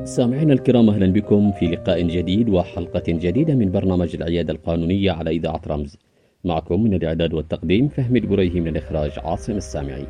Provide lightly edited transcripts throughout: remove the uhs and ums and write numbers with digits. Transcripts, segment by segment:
سامعينا الكرام، أهلا بكم في لقاء جديد وحلقة جديدة من برنامج العيادة القانونية على إذاعة رمز. معكم من الإعداد والتقديم فهمي القريهي، من الإخراج عاصم السامعي.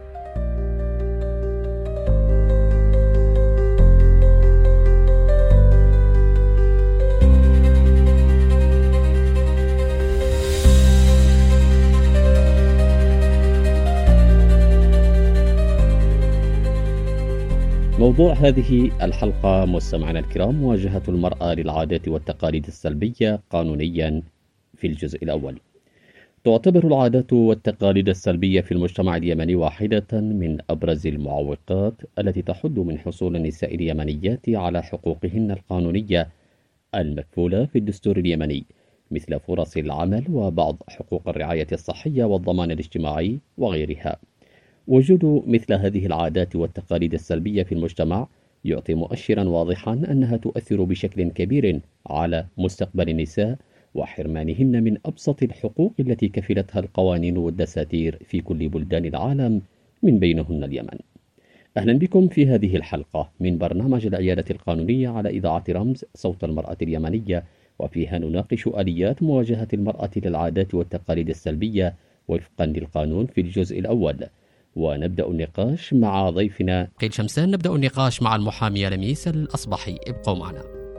موضوع هذه الحلقة مستمعينا الكرام: مواجهة المرأة للعادات والتقاليد السلبية قانونيا. في الجزء الأول، تعتبر العادات والتقاليد السلبية في المجتمع اليمني واحدة من أبرز المعوقات التي تحد من حصول النساء اليمنيات على حقوقهن القانونية المكفولة في الدستور اليمني، مثل فرص العمل وبعض حقوق الرعاية الصحية والضمان الاجتماعي وغيرها. وجود مثل هذه العادات والتقاليد السلبية في المجتمع يعطي مؤشرا واضحا أنها تؤثر بشكل كبير على مستقبل النساء وحرمانهن من أبسط الحقوق التي كفلتها القوانين والدساتير في كل بلدان العالم، من بينهن اليمن. أهلا بكم في هذه الحلقة من برنامج العيادة القانونية على إذاعة رمز صوت المرأة اليمنية، وفيها نناقش آليات مواجهة المرأة للعادات والتقاليد السلبية وفقا للقانون في الجزء الأول. ونبدأ النقاش مع ضيفنا قيل شمسان. نبدأ النقاش مع المحامية لميس الأصبحي. ابقوا معنا.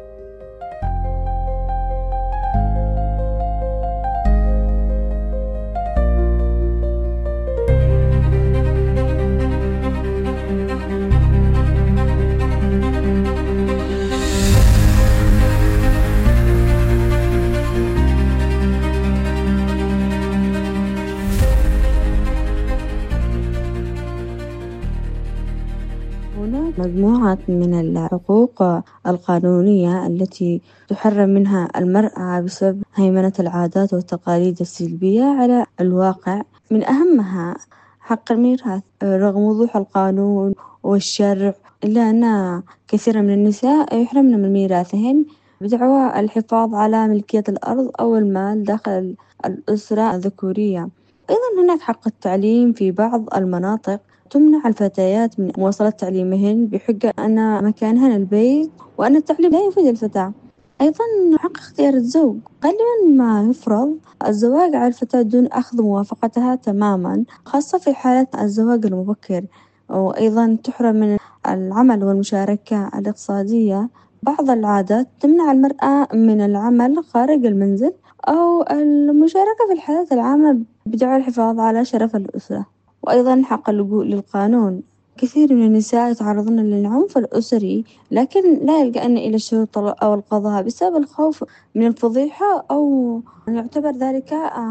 مجموعة من الحقوق القانونية التي تحرم منها المرأة بسبب هيمنة العادات والتقاليد السلبية على الواقع. من أهمها حق الميراث، رغم وضوح القانون والشرع إلا أن كثير من النساء يحرمن من ميراثهن بدعوى الحفاظ على ملكية الأرض أو المال داخل الأسرة الذكورية. أيضا هناك حق التعليم. في بعض المناطق تمنع الفتيات من مواصلة تعليمهن بحجة أن مكانهن البيت وأن التعليم لا يفيد الفتاة. أيضا حق اختيار الزوج، غالبا ما يفرض الزواج على الفتاة دون أخذ موافقتها تماما، خاصة في حالة الزواج المبكر. وأيضا تحرم من العمل والمشاركة الاقتصادية. بعض العادات تمنع المرأة من العمل خارج المنزل أو المشاركة في الحياة العامة بدعوى الحفاظ على شرف الأسرة. وأيضا حق اللجوء للقانون، كثير من النساء يتعرضن للعنف الأسري لكن لا يلجأن إلى الشرطة أو القضاء بسبب الخوف من الفضيحة أو يعتبر ذلك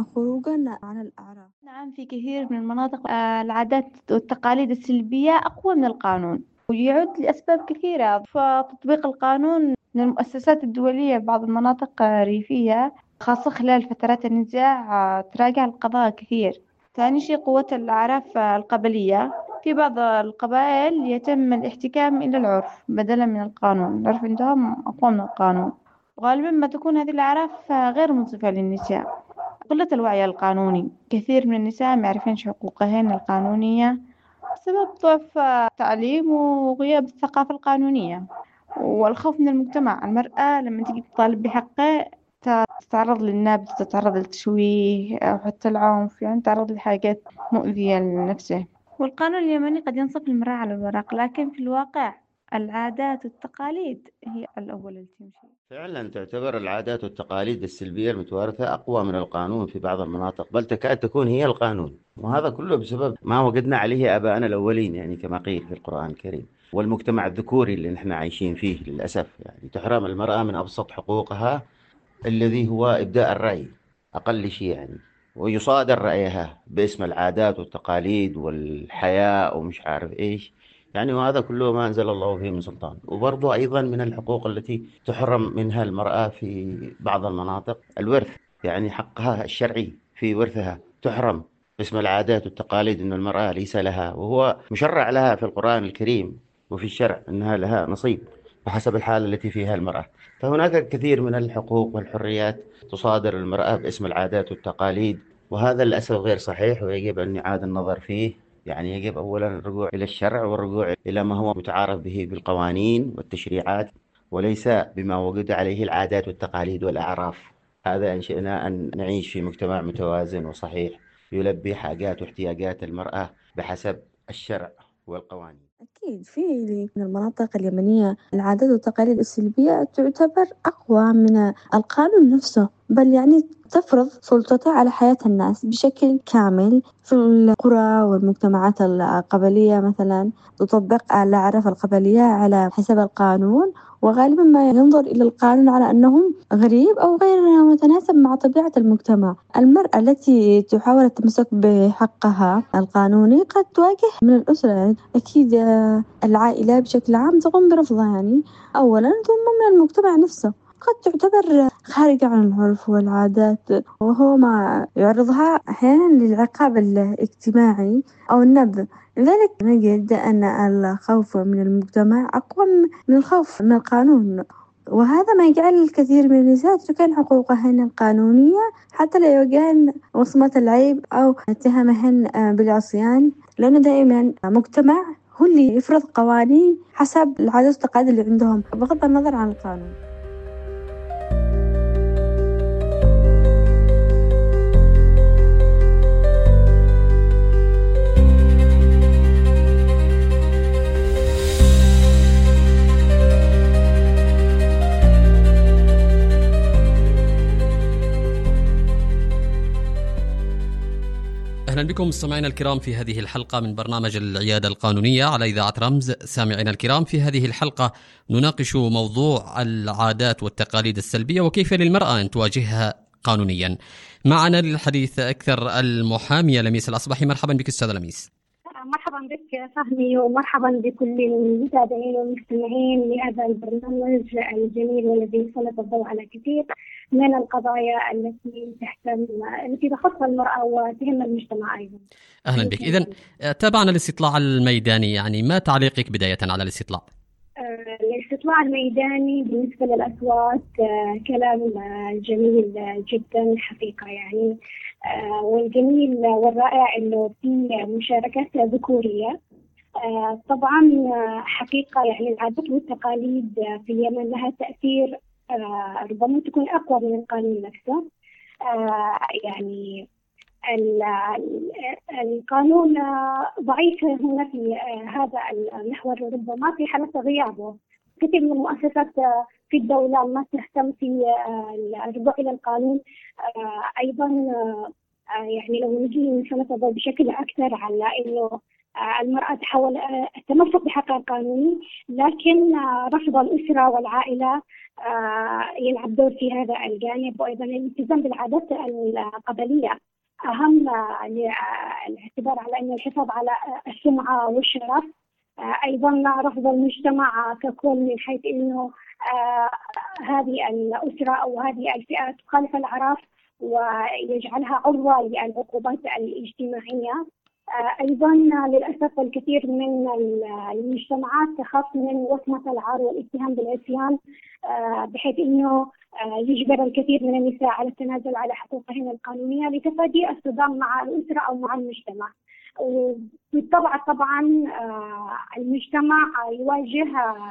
خروجا عن الأعراف. نعم، في كثير من المناطق العادات والتقاليد السلبية أقوى من القانون، ويعود لأسباب كثيرة. فتطبيق القانون من المؤسسات الدولية في بعض المناطق الريفية، خاصة خلال فترات النزاع، تراجع القضاء كثير. ثاني شيء قوة الأعراف القبلية. في بعض القبائل يتم الاحتكام إلى العرف بدلا من القانون. العرف عندهم أقوى من القانون، وغالبا ما تكون هذه الأعراف غير منصفة للنساء. قلة الوعي القانوني، كثير من النساء ما يعرفين حقوقهن القانونية بسبب ضعف التعليم وغياب الثقافة القانونية والخوف من المجتمع. المرأة لما تجي تطالب بحقها تتعرض للنبذ، تتعرض للتشويه أو حتى العنف، يعني تتعرض لحاجات مؤذية لنفسه. والقانون اليمني قد ينصف المرأة على الورق، لكن في الواقع العادات والتقاليد هي الأول اللي تمشي. فعلا تعتبر العادات والتقاليد السلبية المتوارثة أقوى من القانون في بعض المناطق، بل تكاد تكون هي القانون. وهذا كله بسبب ما وجدنا عليه آباءنا الأولين، يعني كما قيل في القرآن الكريم. والمجتمع الذكوري اللي نحن عايشين فيه للأسف، يعني تحرم المرأة من أبسط حقوقها الذي هو إبداء الرأي، أقل شيء يعني. ويصادر رأيها باسم العادات والتقاليد والحياء ومش عارف إيش، يعني وهذا كله ما أنزل الله فيه من سلطان. وبرضه أيضا من الحقوق التي تحرم منها المرأة في بعض المناطق الورث، يعني حقها الشرعي في ورثها تحرم باسم العادات والتقاليد، أن المرأة ليس لها، وهو مشرع لها في القرآن الكريم وفي الشرع أنها لها نصيب بحسب الحالة التي فيها المرأة. فهناك الكثير من الحقوق والحريات تصادر المرأة باسم العادات والتقاليد، وهذا للأسف غير صحيح ويجب أن يعاد النظر فيه يعني يجب أولا الرجوع إلى الشرع والرجوع إلى ما هو متعارف به بالقوانين والتشريعات، وليس بما وجد عليه العادات والتقاليد والأعراف. هذا إن شئنا أن نعيش في مجتمع متوازن وصحيح يلبي حاجات واحتياجات المرأة بحسب الشرع والقوانين. أكيد في من المناطق اليمنية العادات والتقاليد السلبية تعتبر أقوى من القانون نفسه، بل يعني تفرض سلطتها على حياة الناس بشكل كامل. في القرى والمجتمعات القبلية مثلا تطبق الأعراف القبلية على حسب القانون، وغالبا ما ينظر إلى القانون على أنه غريب أو غير متناسب مع طبيعة المجتمع. المرأة التي تحاول التمسك بحقها القانوني قد تواجه من الأسرة أكيد العائلة بشكل عام تقوم برفضها يعني أولا، ثم من المجتمع نفسه قد تعتبر خارجة عن العرف والعادات، وهو ما يعرضها أحيانا للعقاب الاجتماعي أو النبذ. لذلك نجد أن الخوف من المجتمع أقوى من الخوف من القانون، وهذا ما يجعل الكثير من النساء تركن حقوقهن القانونية حتى لا يواجهن وصمة العيب أو اتهامهن بالعصيان، لأنه دائما مجتمع هو اللي يفرض قوانين حسب العادات والتقاليد اللي عندهم بغض النظر عن القانون. أهلا بكم مستمعينا الكرام في هذه الحلقة من برنامج العيادة القانونية على إذاعة رمز. سامعينا الكرام، في هذه الحلقة نناقش موضوع العادات والتقاليد السلبية وكيف للمرأة أن تواجهها قانونيا. معنا للحديث أكثر المحامية لميس الأصبحي. مرحبا بك أستاذة لميس. مرحبا بك فهمي، ومرحبا بكل المتابعين والمستمعين لهذا البرنامج الجميل والذي سلط الضوء على كثير من القضايا التي تخص المرأة وتهم المجتمع أيضا. أهلا بك. إذن تابعنا الاستطلاع الميداني، يعني ما تعليقك بداية على الاستطلاع؟ الاستطلاع الميداني بالنسبة للأصوات كلام جميل جدا حقيقة يعني، والجميل والرائع إنه في مشاركات ذكورية. طبعا حقيقة يعني العادات والتقاليد في اليمن لها تأثير ربما تكون أقوى من القانون نفسه. يعني القانون ضعيف هنا في هذا المحور، ربما في حالة غيابه كثير من المؤسسات في الدولة ما تهتم في الرجوع إلى القانون. أيضا يعني لو نجي نتنظر بشكل أكثر على إنه المرأة تحاول التمسك بحقها القانوني، لكن رفض الأسرة والعائلة يلعب دور في هذا الجانب، وأيضا الالتزام بالعادات القبلية أهم الاعتبار على أن الحفاظ على السمعة والشرف. أيضا رفض المجتمع ككل من حيث أنه هذه الأسرة أو هذه الفئة تخالف الأعراف ويجعلها عرضة للعقوبات الاجتماعية. أيضا للأسف الكثير من المجتمعات تخاف من وصمة العار والاتهام بالعصيان، بحيث أنه يجبر الكثير من النساء على التنازل على حقوقهن القانونية لتفادي الصدام مع الأسرة أو مع المجتمع. وبالطبع طبعا المجتمع يواجه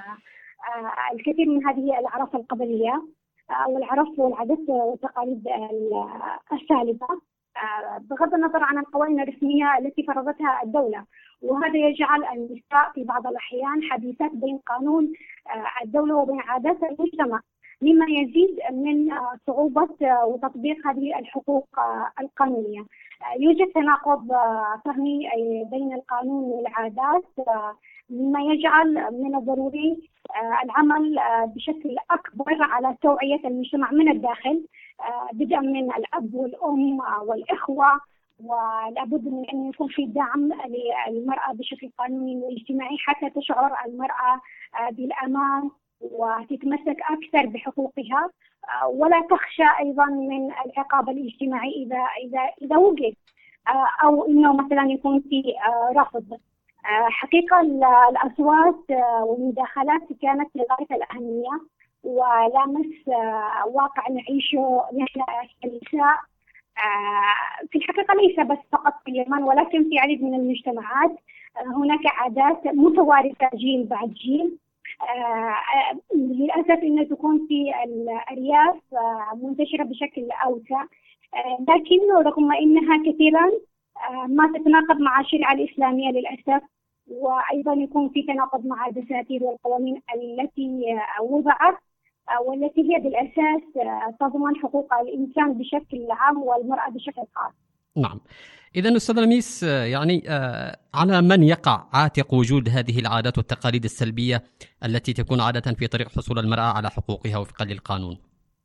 الكثير من هذه الأعراف القبلية والعرف والعادات والتقاليد السالبة بغض النظر عن القوانين الرسمية التي فرضتها الدولة، وهذا يجعل النساء في بعض الأحيان حديثات بين قانون الدولة وبين عادات المجتمع، مما يزيد من صعوبة وتطبيق هذه الحقوق القانونية. يوجد تناقض فهمي بين القانون والعادات، مما يجعل من الضروري العمل بشكل أكبر على توعية المجتمع من الداخل، بدءا من الأب والأم والإخوة، ولابد من أن يكون في دعم للمرأة بشكل قانوني واجتماعي حتى تشعر المرأة بالأمان وتتمسك أكثر بحقوقها، ولا تخشى أيضا من العقاب الاجتماعي إذا وجد أو إنه مثلا يكون في رفض. حقيقة الأصوات والمداخلات كانت لغاية الأهمية ولامس واقع نعيشه نحن النساء في الحقيقة ليس بس فقط في اليمن ولكن في عديد من المجتمعات هناك عادات متوارثة جيل بعد جيل. للأسف أنها تكون في الأرياف منتشرة بشكل أوسع، لكن رغم أنها كثيرا ما تتناقض مع الشريعة الإسلامية للأسف، وأيضا يكون في تناقض مع الدساتير والقوانين التي وضعت والتي هي بالأساس تضمن حقوق الإنسان بشكل عام والمرأة بشكل خاص. نعم. إذن أستاذ لميس، يعني على من يقع عاتق وجود هذه العادات والتقاليد السلبية التي تكون عادة في طريق حصول المرأة على حقوقها وفقا للقانون؟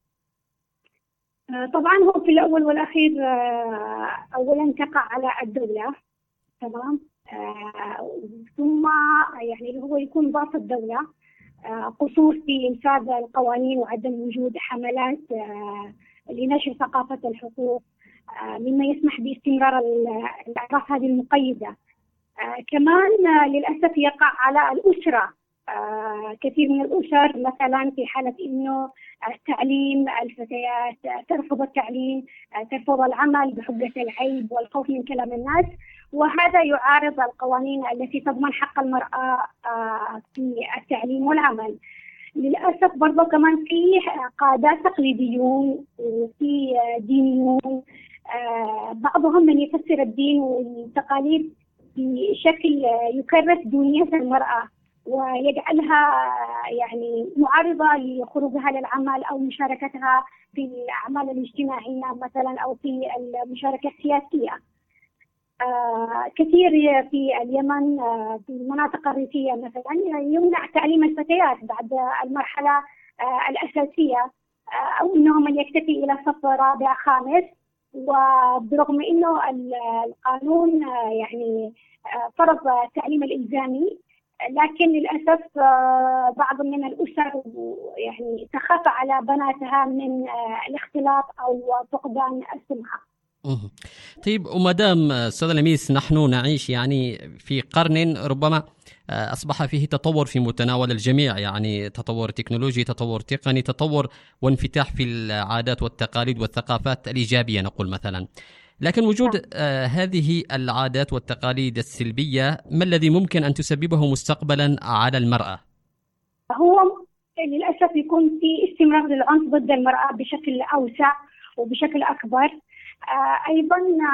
طبعا هو في الأول والأخير أولا تقع على الدولة، تمام، ثم يعني هو يكون ضعف الدولة، قصور في إنفاذ القوانين وعدم وجود حملات لنشر ثقافة الحقوق مما يسمح باستمرار الأعراف هذه المقيدة. كمان للأسف يقع على الأسرة، كثير من الأسر مثلا في حالة إنه التعليم، الفتيات ترفض التعليم، ترفض العمل بحجة العيب والخوف من كلام الناس، وهذا يعارض القوانين التي تضمن حق المرأة في التعليم والعمل. للأسف برضو كمان في قادات تقليديون وفي دينيون، بعضهم من يفسر الدين والتقاليد بشكل يكرس دونية المرأة ويجعلها يعني معارضة لخروجها للعمل أو مشاركتها في الأعمال الاجتماعية مثلا أو في المشاركة السياسية. كثير في اليمن في المناطق الريفية مثلا يمنع تعليم الفتيات بعد المرحلة الأساسية، أو أنهم من يكتفي إلى صف رابع خامس، وبرغم أنه القانون يعني فرض التعليم الإلزامي، لكن للأسف بعض من الأسر يعني تخاف على بناتها من الاختلاط أو فقدان السمعة. طيب، ومدام أستاذ لميس نحن نعيش يعني في قرن ربما أصبح فيه تطور في متناول الجميع، يعني تطور تكنولوجي، تطور تقني، تطور وانفتاح في العادات والتقاليد والثقافات الإيجابية نقول مثلا، لكن وجود هذه العادات والتقاليد السلبية ما الذي ممكن أن تسببه مستقبلا على المرأة؟ هو للأسف يكون في استمرار للعنف ضد المرأة بشكل أوسع وبشكل أكبر. أيضا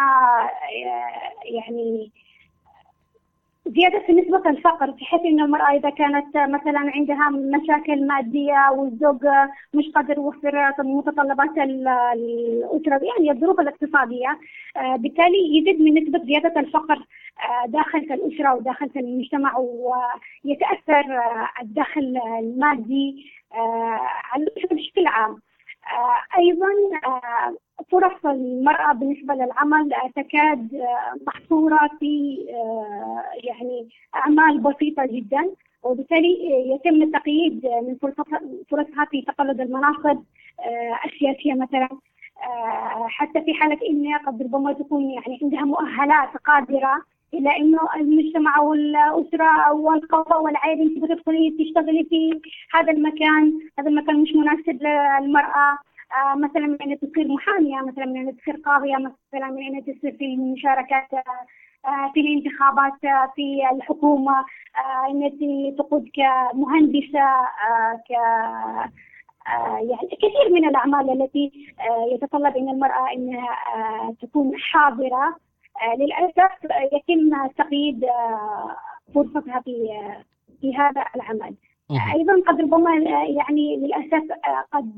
يعني زيادة في نسبة الفقر، بحيث أن المرأة إذا كانت مثلا عندها مشاكل مادية والزوج مش قادر يوفر متطلبات الأسرة، يعني الظروف الاقتصادية، بالتالي يزيد من نسبة زيادة الفقر داخل الأسرة وداخل المجتمع، ويتأثر الدخل المادي على الأسرة بشكل عام. أيضا فرص المرأة بالنسبة للعمل تكاد محصورة في يعني أعمال بسيطة جدا، وبالتالي يتم التقييد من فرصها في تقلد المناصب السياسية مثلا، حتى في حالة إن قد ربما تكون يعني عندها مؤهلات قادرة، إلا إنه المجتمع والأسرة والقضاء والعائلة أنت بتدخلي تشتغلي في هذا المكان مش مناسب للمرأة، مثلا من أن تصير محامية، مثلا من أن تصير قاضية، مثلا من أن تصير في المشاركات في الانتخابات في الحكومة، أن تقود كمهندسة، يعني كثير من الأعمال التي يتطلب أن المرأة أنها تكون حاضرة. للأسف يتم تقييد فرصتها في هذا العمل. أيضا قد ربما يعني للأسف قد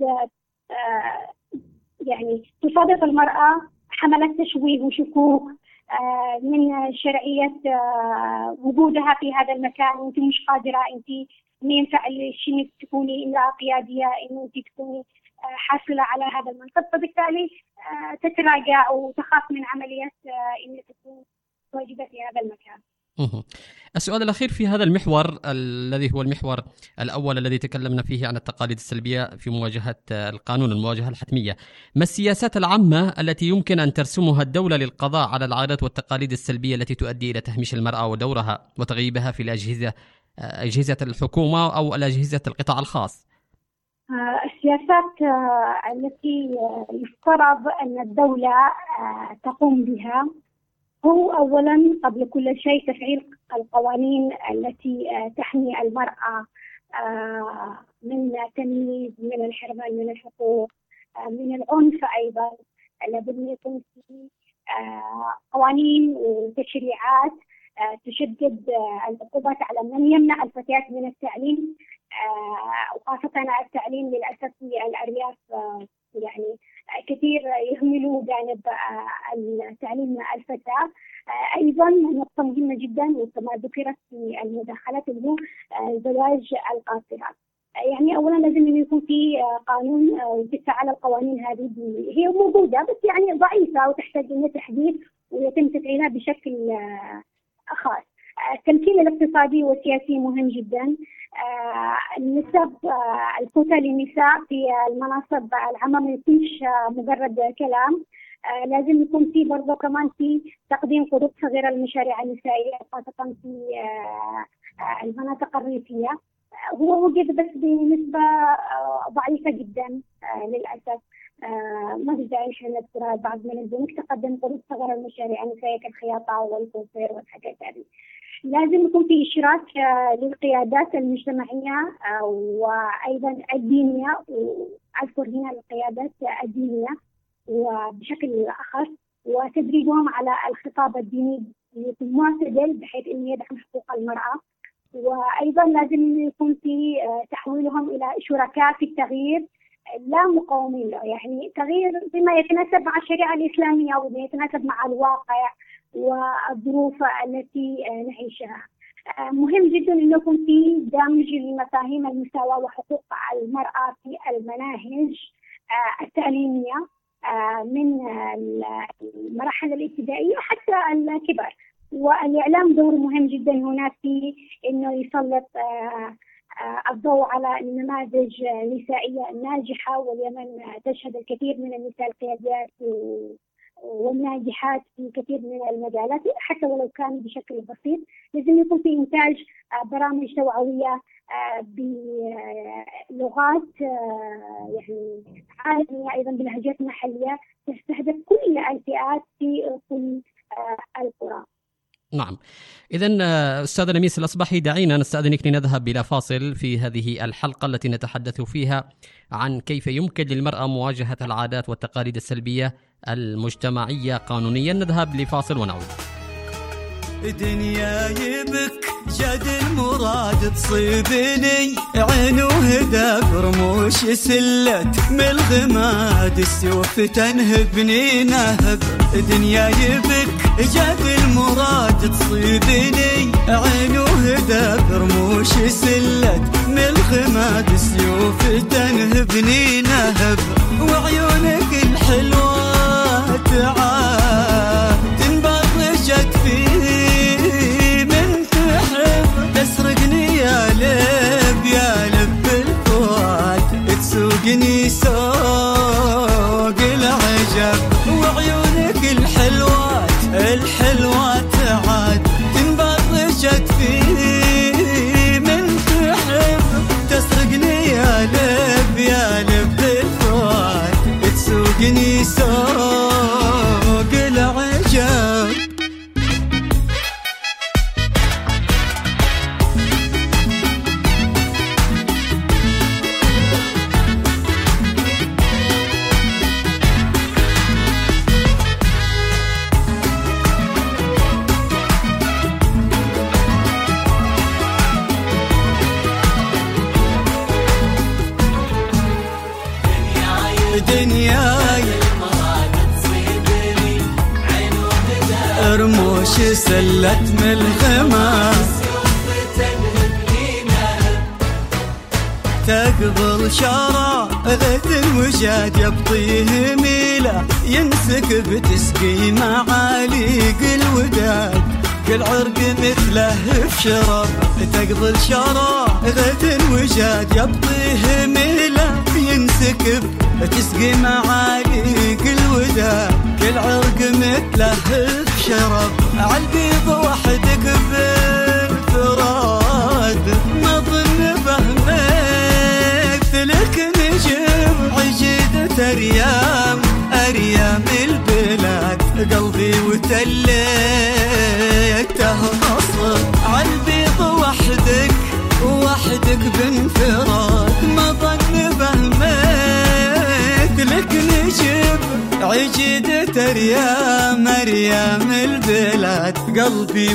يعني تصادف المرأة حملات تشويه وشكوك من شرعية وجودها في هذا المكان، أنت مش قادرة، أنت ما ينفع الشيء إنك تكوني إلا قيادية، إنه أنت تكوني حاصلة على هذا المنصب، فبالتالي تتراجع وتخاف من عملية إنها تكون واجبة في هذا المكان. السؤال الأخير في هذا المحور الذي هو المحور الأول الذي تكلمنا فيه عن التقاليد السلبية في مواجهة القانون، المواجهة الحتمية، ما السياسات العامة التي يمكن أن ترسمها الدولة للقضاء على العادات والتقاليد السلبية التي تؤدي إلى تهميش المرأة ودورها وتغييبها في أجهزة الحكومة أو الأجهزة القطاع الخاص؟ السياسات التي يفترض أن الدولة تقوم بها هو أولا قبل كل شيء تفعيل القوانين التي تحمي المرأة من التمييز، من الحرمان من الحقوق، من العنف. أيضا لابد أن يكون في قوانين وتشريعات تشدد العقوبات على من يمنع الفتيات من التعليم، وخاصة التعليم للأسف في الأرياف يعني كثير يهملوا جانب التعليم الفتاة. أيضا نقطة مهمة جدا وكما ذكرت في المداخلات اللي هو زواج القاصرات. يعني أولا لازم يكون في قانون وتفعل القوانين هذه هي موجودة بس يعني ضعيفة وتحتاج إلى تحديث ويتم تفعيلها بشكل خاص. التمكين الاقتصادي والسياسي مهم جدا. النسب الكوتا للنساء في المناصب العامة ما يكونش مجرد كلام، لازم يكون في برضه كمان في تقديم قروض صغيرة للمشاريع النسائية خاصة في المناطق الريفية. هو وجد بس بنسبة ضعيفة جدا للأسف. ما في داعي نذكرها. بعض من البنوك تقدم قروض صغيرة للمشاريع النسائية كالخياطة والكوافير والحاجات هذه. لازم يكون في إشراك للقيادات المجتمعية وأيضا الدينية، وأذكر هنا القيادات الدينية وبشكل أخص، وتدريبهم على الخطاب الديني يكون معتدل بحيث أن يدعم حقوق المرأة. وأيضا لازم يكون في تحويلهم إلى شركاء في التغيير لا مقاومين له، يعني تغيير بما يتناسب مع الشريعة الإسلامية وبما يتناسب مع الواقع والظروف التي نعيشها. مهم جدا أن يكون في دمج لمفاهيم المساواة وحقوق المرأة في المناهج التعليمية من المراحل الابتدائية حتى الكبر. والإعلام دور مهم جدا هنا في أنه يسلط الضوء على نماذج نسائية ناجحة، واليمن تشهد الكثير من النساء القيادات والناجحات في كثير من المجالات حتى ولو كان بشكل بسيط. لازم يكون في إنتاج برامج توعوية بلغات يعني عالمية، أيضا بلهجات محلية تستهدف كل الفئات في كل القرى. نعم. إذن أستاذة نميس الأصبحي، دعينا نستأذنك لنذهب إلى فاصل في هذه الحلقة التي نتحدث فيها عن كيف يمكن للمرأة مواجهة العادات والتقاليد السلبية المجتمعية قانونيا. نذهب لفاصل ونعود. دنيا يبك جد المراد تصيبني عين وهدى رموش سلت من الغماد السيوف تنهبني نهب. دنيا يبك جد المراد تصيبني عين وهدى رموش سلت من الغماد السيوف تنهبني نهب. وعيونك الحلوة تعال تنبضجت فيه تسرقني يا لب بالفؤاد تسوقني سوق العجب. وعيونك الحلوة تعاد تنبضجت فيه من تحب تسرقني يا لب بالفؤاد تسوقني سوق العجب. رموش سلت من الغمام تقبل شراغة الوجاد يبطيه ميلة ينسكب تسقي معاليق الوداد. كل عرق مثله في شرب تقبل شراغة الوجاد يبطيه ميلة ينسكب تسقي معاليق الوداد. كل عرق مثله في شرب عالبيض وحدك بالفراد ما ظن فهمك تلكني أريام البلاد قلبي وتليته غصب عالبيض وحدك بانفراد ما ظن بهمثلك نجيب عجيدة أريام البلاد قلبي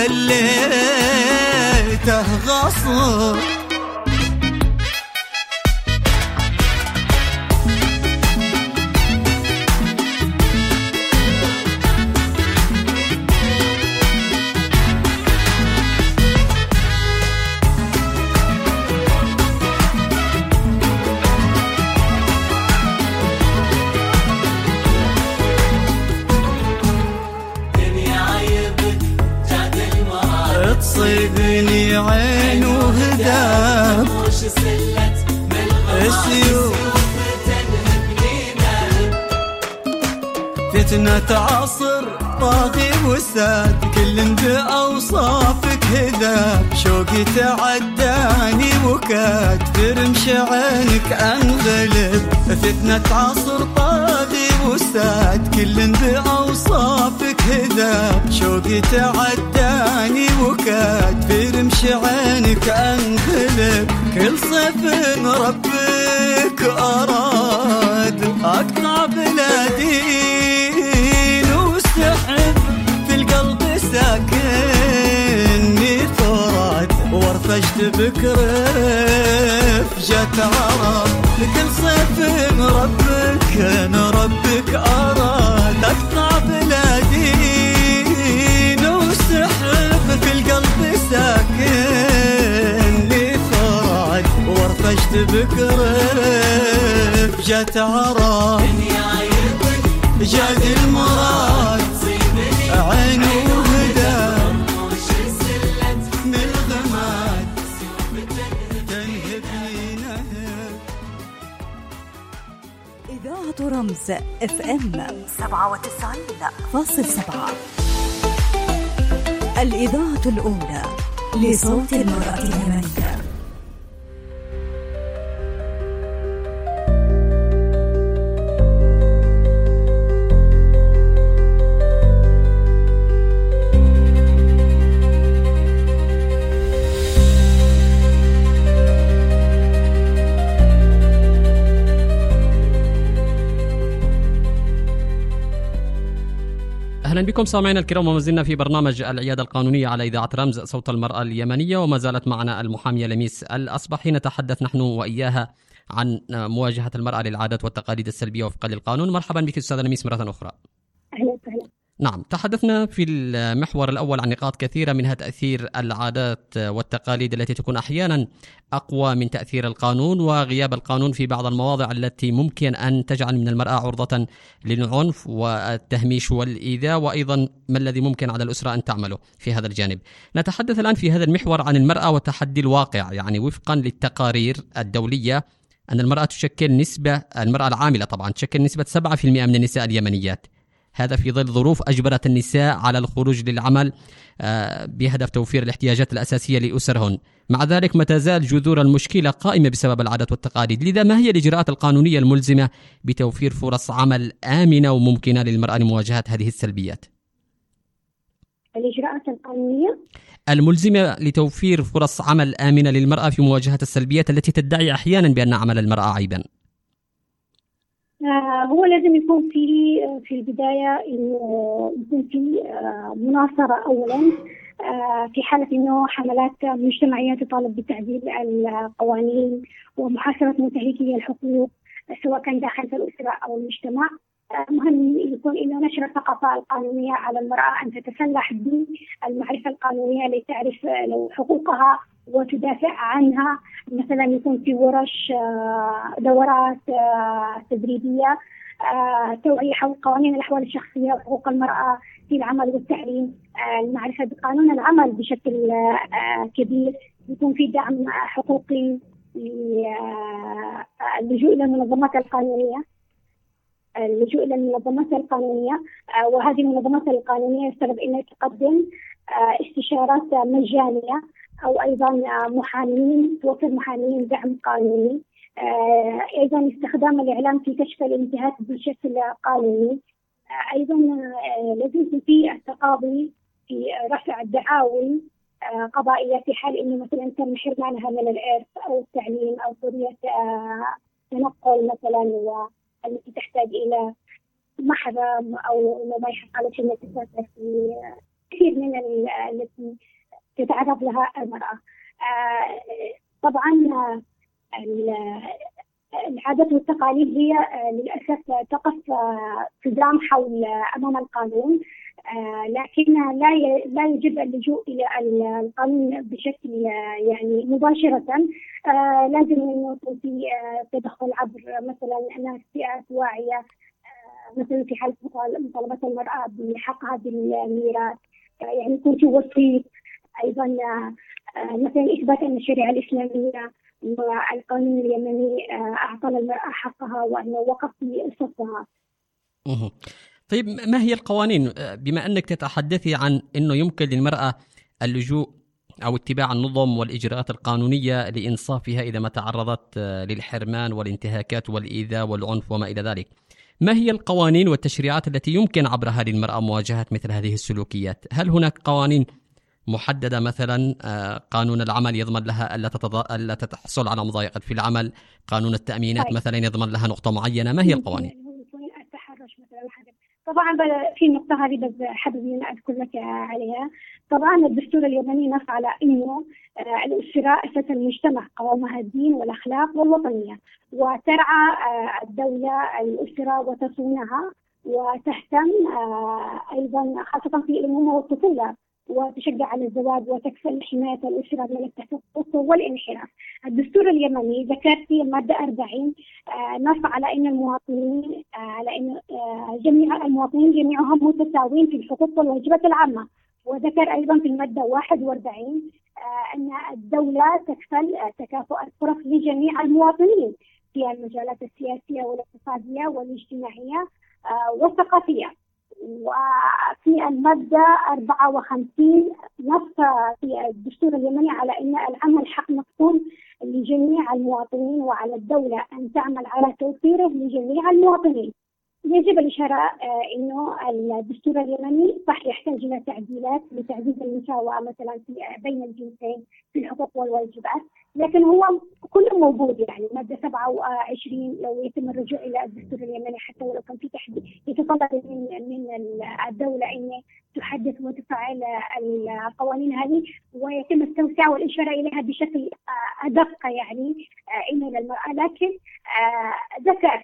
وتليته غصب تصيبني عين وهداب السيوف فتنة عصر طاغي وساد كل بأوصافك هذاب شوقي تعداني وكاد ترمش عينك أنغلب فتنة عصر طاغي وساد كل بأوصافك هذاب شوقي تعداني وكاد ترمش عينك أنغلب كل صيف ربك أراد أقطع بلادين وسحب في القلب ساكني فراد ورفشت بكرف جت عرب كل صيف ربك أراد أقطع بلادين وسحب في القلب ساكني فراد ورفشت بكرف جت عرب جاد المراد عين وهدى من الغماد تنهبني نهب. إذاعة رمز FM 97.7 الإذاعة الأولى لصوت المرأة اليمنية. أهلا بكم سامعينا الكرام، وما زلنا في برنامج العيادة القانونية على إذاعة رمز صوت المرأة اليمنية، وما زالت معنا المحامية لميس الأصبحي نتحدث نحن وإياها عن مواجهة المرأة للعادات والتقاليد السلبية وفقا للقانون. مرحبا بك أستاذة لميس مرة أخرى. أهلا وسهلا. نعم، تحدثنا في المحور الأول عن نقاط كثيرة منها تأثير العادات والتقاليد التي تكون أحيانا أقوى من تأثير القانون، وغياب القانون في بعض المواضع التي ممكن أن تجعل من المرأة عرضة للعنف والتهميش والإيذاء، وأيضا ما الذي ممكن على الأسرة أن تعمله في هذا الجانب. نتحدث الآن في هذا المحور عن المرأة وتحدي الواقع، يعني وفقا للتقارير الدولية أن المرأة المرأة العاملة طبعا تشكل نسبة 7% من النساء اليمنيات، هذا في ظل ظروف أجبرت النساء على الخروج للعمل بهدف توفير الاحتياجات الأساسية لأسرهن. مع ذلك ما تزال جذور المشكلة قائمة بسبب العادات والتقاليد. لذا ما هي الإجراءات القانونية الملزمة بتوفير فرص عمل آمنة وممكنة للمرأة لمواجهة هذه السلبيات؟ الإجراءات القانونية الملزمة لتوفير فرص عمل آمنة للمرأة في مواجهة السلبيات التي تدعي أحيانا بأن عمل المرأة عيبا. هو لازم يكون في البداية يكون في مناصرة أولا في حالة إنه حملات مجتمعية تطالب بتعديل القوانين ومحاسبة منتهكي الحقوق سواء كان داخل الأسرة أو المجتمع. مهم يكون إنه نشر الثقافة القانونية على المرأة أن تتسلح بالمعرفة القانونية لتعرف حقوقها وتدافع عنها. مثلا يكون في ورش دورات تدريبية توعية حول قوانين الأحوال الشخصية وحقوق المرأة في العمل والتعليم، المعرفة بقانون العمل بشكل كبير، يكون في دعم حقوقي اللجوء إلى المنظمات القانونية وهذه المنظمات القانونية يفترض أنها تقدم استشارات مجانية أو أيضا توفر محامين دعم قانوني أيضا استخدام الإعلام في كشف الانتهاك بشكل قانوني. أيضا لازم يكون في التقاضي في رفع الدعاوي قضائية في حال إنه مثلا تم حرمانها من الإرث أو التعليم أو حرية تنقل مثلا، والتي تحتاج إلى محرم أو إنه ما يحق على شيء تسافر في كثير من التي تتعرض لها المرأة. طبعا العادات والتقاليد هي للأسف تقف صدام حول أمام القانون، لكن لا يجب اللجوء إلى القانون بشكل يعني مباشرة. لازم أن يكون في تدخل عبر مثلا ناس فئات واعية، مثلا في حالة مطالبة المرأة بحقها بالميراث يعني يكون في وسيط. أيضا مثلا إثبات أن الشريعة الإسلامية والقانون اليمني أعطى للمرأة حقها وأنه وقف في صفها. طيب، ما هي القوانين، بما أنك تتحدثي عن أنه يمكن للمرأة اللجوء أو اتباع النظم والإجراءات القانونية لإنصافها إذا ما تعرضت للحرمان والانتهاكات والإيذاء والعنف وما إلى ذلك، ما هي القوانين والتشريعات التي يمكن عبرها للمرأة مواجهة مثل هذه السلوكيات؟ هل هناك قوانين محددة، مثلا قانون العمل يضمن لها ألا تحصل على مضايقات في العمل، قانون التأمينات مثلا يضمن لها نقطة معينة، ما هي القوانين؟ التحرش مثلا طبعا في النقطة هذه بس حابب أن أذكر لك عليها. طبعا الدستور اليمني نص على أنه الأسرة أساس المجتمع، قوامها الدين والأخلاق والوطنية، وترعى الدولة الأسرة وتصونها وتهتم أيضا خاصة في الأمومة والطفولة، وتشجع على الزواج وتكفل حماية الأسرة من التسلط والانحراف. الدستور اليمني ذكر في المادة 40 نص على أن المواطنين على أن جميع المواطنين جميعهم متساويين في الحقوق والواجبات العامة. وذكر أيضا في المادة 41 أن الدولة تكفل تكافؤ الفرص لجميع المواطنين في المجالات السياسية والاقتصادية والاجتماعية والثقافية. وفي المادة 54 نص في الدستور اليمني على أن العمل حق مفقود لجميع المواطنين، وعلى الدولة أن تعمل على توفيره لجميع المواطنين. يجب الإشارة أنه الدستور اليمني صح يحتاج إلى تعديلات لتعزيز المساواة مثلا بين الجنسين في الحقوق والواجبات، لكن هو كله موجود. يعني مادة 27 لو يتم الرجوع إلى الدستور اليمني حتى ولو كان في تحديد يتطلب من الدولة أن تحدث وتفعل القوانين هذه ويتم التوسعة والإشارة إليها بشكل أدق يعني إلى المرأة، لكن ذكر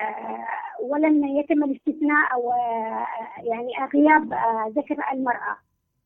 ولن يتم الاستثناء أو يعني غياب ذكر المرأة.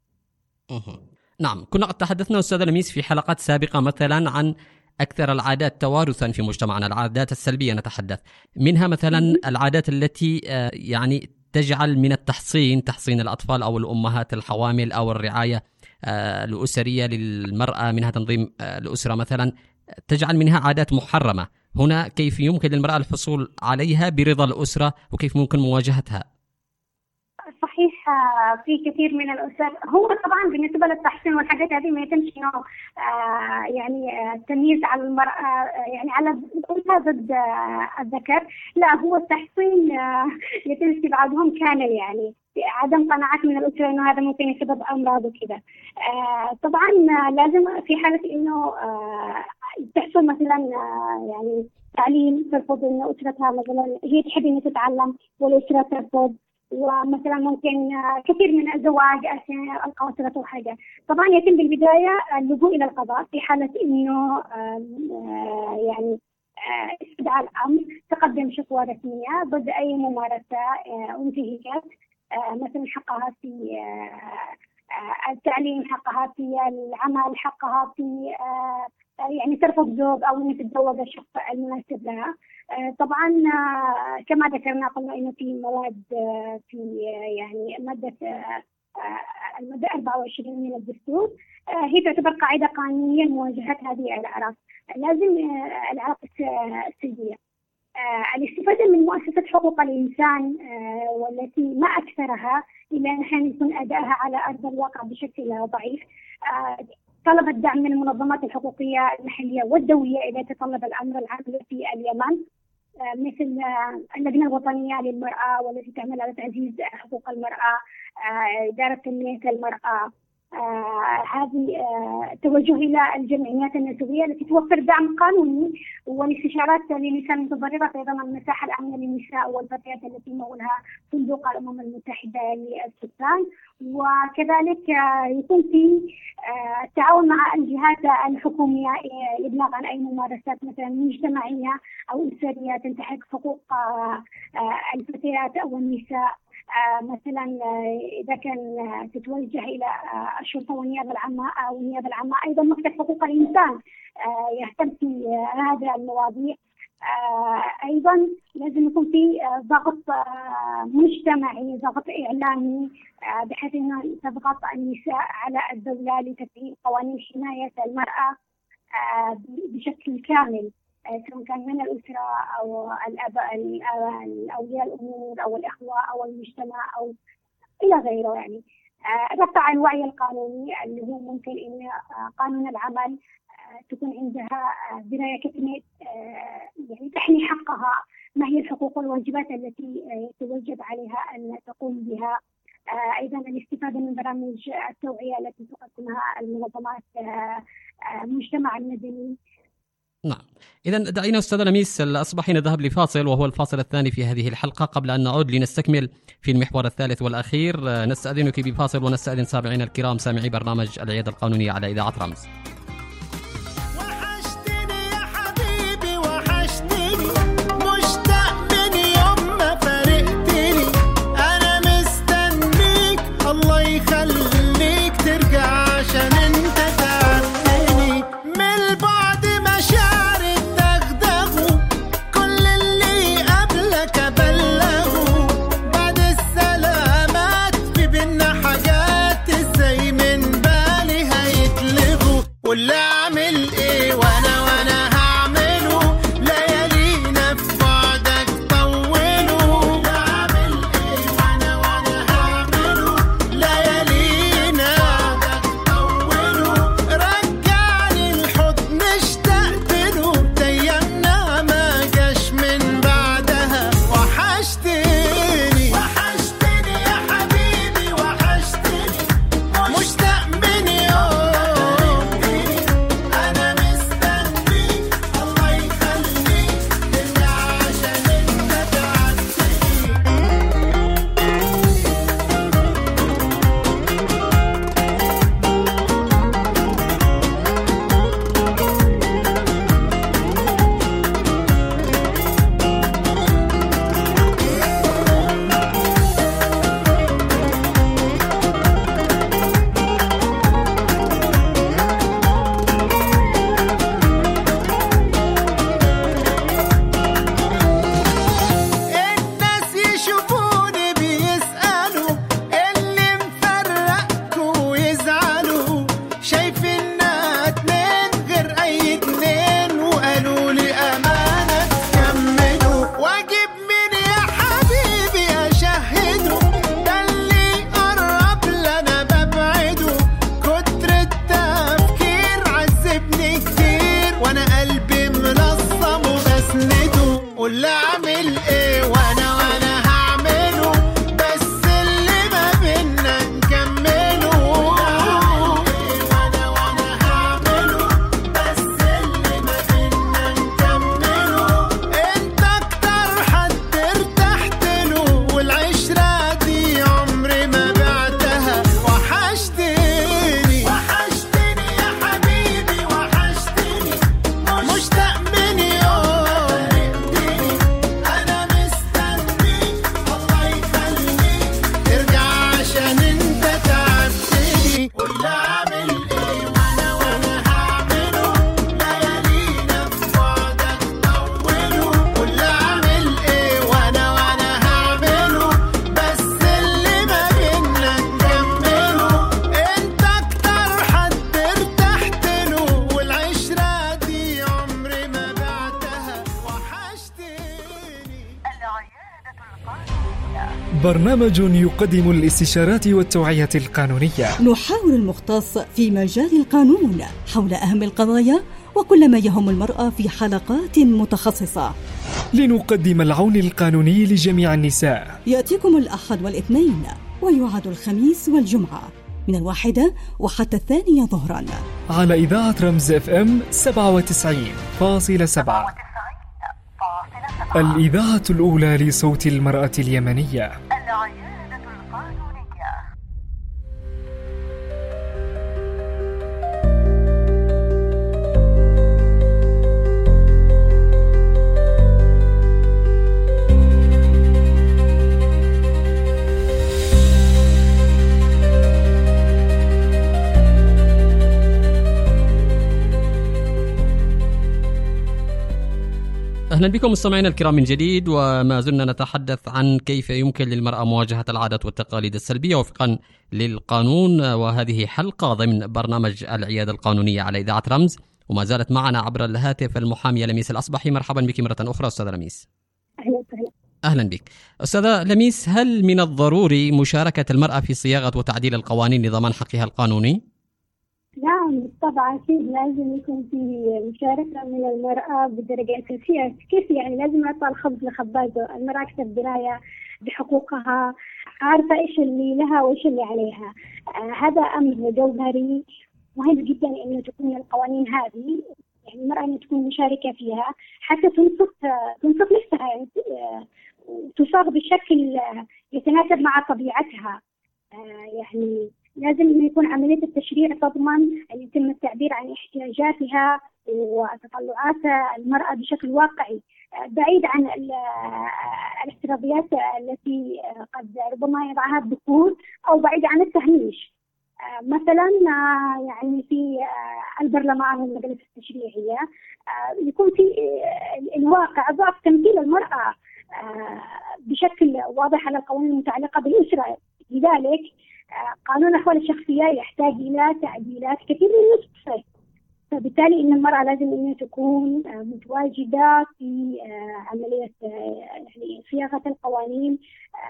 نعم، كنا قد تحدثنا أستاذة لميس في حلقات سابقة مثلا عن أكثر العادات توارثا في مجتمعنا، العادات السلبية نتحدث منها مثلا العادات التي يعني تجعل من تحصين الأطفال أو الأمهات الحوامل أو الرعاية الأسرية للمرأة، منها تنظيم الأسرة مثلا، تجعل منها عادات محرمة. هنا كيف يمكن للمرأة الحصول عليها برضا الأسرة وكيف ممكن مواجهتها؟ صحيح، في كثير من الأسر هو طبعا بالنسبة للتحصين والحاجات هذه ما يتمش إنه يعني التمييز على المرأة يعني على الأنثى ضد الذكر، لا هو التحصين يتم استبعادهم كامل، يعني عدم قناعات من الأسرة إنه هذا ممكن يسبب أمراض وكذا. طبعا لازم في حالة إنه تحصل مثلا يعني تعليم، ترفض إنه أسرتها مثلا هي تحب إنها تتعلم والأسرة ترفض، ومثلا ممكن كثير من الزواج القاصرة أو حاجة. طبعا يتم بالبداية اللجوء إلى القضاء في حالة إنه يعني استدعاء الأمر، تقدم شكوى رسمية ضد أي ممارسة انتهكت مثلا حقها في التعليم، حقها في العمل، حقها في يعني ترفض زوج أو أن تتزوج الشخص المناسب لها. طبعا كما ذكرنا قلنا إنه في مواد في يعني المادة 24 من الدستور هي تعتبر قاعدة قانونية لمواجهة هذه الأعراف. لازم الأعراف السلبية الاستفادة من مؤسسة حقوق الإنسان والتي ما أكثرها إلا أن يكون أدائها على أرض الواقع بشكل ضعيف. طلبت دعم من المنظمات الحقوقية المحلية والدولية إذا تطلب الأمر العام في اليمن، مثل اللجنة الوطنية للمرأة والتي تعمل على تعزيز حقوق المرأة، إدارة تنمية المرأة. هذه توجه إلى الجمعيات النسوية التي توفر دعم قانوني والاستشارات للنساء المتضررة، أيضا المساحة الآمنة للنساء والفتيات التي مولها صندوق الأمم المتحدة للسكان. وكذلك يكون في التعاون مع الجهات الحكومية لإبلاغ عن أي ممارسات مثلا مجتمعية أو أسرية تنتهك حقوق الفتيات أو النساء، مثلا إذا كان تتوجه إلى الشرطة والنيابة العامة أو النيابة العامة، أيضا مكتب حقوق الإنسان يهتم في هذه المواضيع. أيضا لازم يكون في ضغط مجتمعي، ضغط إعلامي، بحيث أن تضغط النساء على الدولة لتفعيل قوانين حماية المرأة بشكل كامل، سواء كان من الأسرة أو الآباء أولياء الأمور أو الإخوة أو المجتمع أو إلى غيره. يعني رفع الوعي القانوني اللي هو ممكن إن قانون العمل تكون عندها دراية كيف يعني تحمي حقها، ما هي الحقوق والواجبات التي يتوجب عليها أن تقوم بها. أيضا الاستفادة من برامج التوعية التي تقدمها المنظمات المجتمع المدني. نعم، إذا دعينا أستاذة لميس أصبح نذهب لفاصل، وهو الفاصل الثاني في هذه الحلقة. قبل أن نعود لنستكمل في المحور الثالث والأخير، نستأذنك بفاصل ونستأذن سامعين الكرام سامعي برنامج العيادة القانونية على إذاعة رمز. برنامج يقدم الاستشارات والتوعية القانونية. نحاور المختص في مجال القانون حول أهم القضايا وكل ما يهم المرأة في حلقات متخصصة، لنقدم العون القانوني لجميع النساء. يأتيكم الأحد والاثنين، ويعاد الخميس والجمعة من 1 وحتى 2 ظهرا على إذاعة رمز FM 97.7، الإذاعة الأولى لصوت المرأة اليمنية. أهلا بكم مستمعينا الكرام من جديد، وما زلنا نتحدث عن كيف يمكن للمرأة مواجهة العادات والتقاليد السلبية وفقا للقانون، وهذه حلقة ضمن برنامج العيادة القانونية على إذاعة رمز. وما زالت معنا عبر الهاتف المحامية لميس الأصبحي. مرحبا بك مرة أخرى أستاذة لميس. أهلا بك أستاذة لميس. هل من الضروري مشاركة المرأة في صياغة وتعديل القوانين لضمان حقها القانوني؟ نعم طبعا، أكيد لازم يكون في مشاركة من المرأة بدرجة أساسية. كيف يعني؟ لازم نعطي الخبز لخبازه. المرأة أكثر دراية بحقوقها، عارفة إيش اللي لها وإيش اللي عليها. هذا أمر جوهري مهم جدا إنه تكون القوانين هذه، يعني المرأة إنه تكون مشاركة فيها حتى تنصف نفسها، يعني تصاغ بشكل يتناسب مع طبيعتها. يعني لازم إنه يكون عملية التشريع تضمن أن يتم التعبير عن احتياجاتها وتطلعات المرأة بشكل واقعي، بعيد عن الافتراضيات التي قد ربما يضعها الذكور، أو بعيد عن التهميش. مثلا يعني في البرلمان والمجالس التشريعية يكون في الواقع ضعف تمثيل المرأة بشكل واضح على القوانين المتعلقة بالأسرة. لذلك قانون أحوال الشخصية يحتاج إلى تعديلات كثير من النسخ، فبالتالي إن المرأة لازم أن تكون متواجدة في عملية يعني صياغة القوانين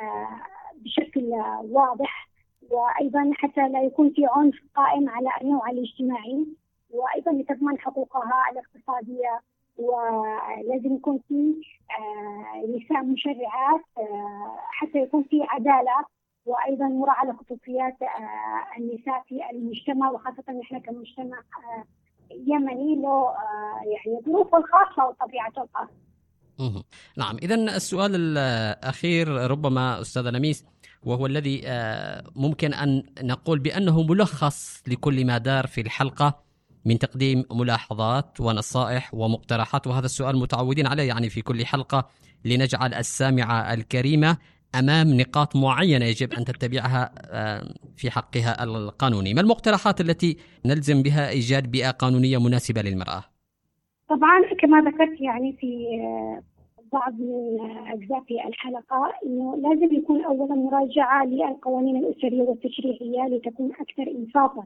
بشكل واضح، وأيضا حتى لا يكون في عنف قائم على النوع الاجتماعي، وأيضا لتضمن حقوقها الاقتصادية. ولازم يكون في نساء مشرعات حتى يكون في عدالة، وأيضا مراعاة لخصوصيات النساء في المجتمع، وخاصة نحن كمجتمع يمني له يعني ظروفه الخاصة وطبيعته الخاصة. نعم، إذن السؤال الأخير ربما أستاذة لميس، وهو الذي ممكن أن نقول بأنه ملخص لكل ما دار في الحلقة من تقديم ملاحظات ونصائح ومقترحات، وهذا السؤال متعودين عليه يعني في كل حلقة، لنجعل السامعة الكريمة أمام نقاط معينة يجب أن تتبعها في حقها القانوني. ما المقترحات التي نلزم بها إيجاد بيئة قانونية مناسبة للمرأة؟ طبعا كما ذكرت يعني في بعض من أجزاء في الحلقة، إنه لازم يكون أولا مراجعة للقوانين الأسرية والتشريعية لتكون أكثر إنصافا.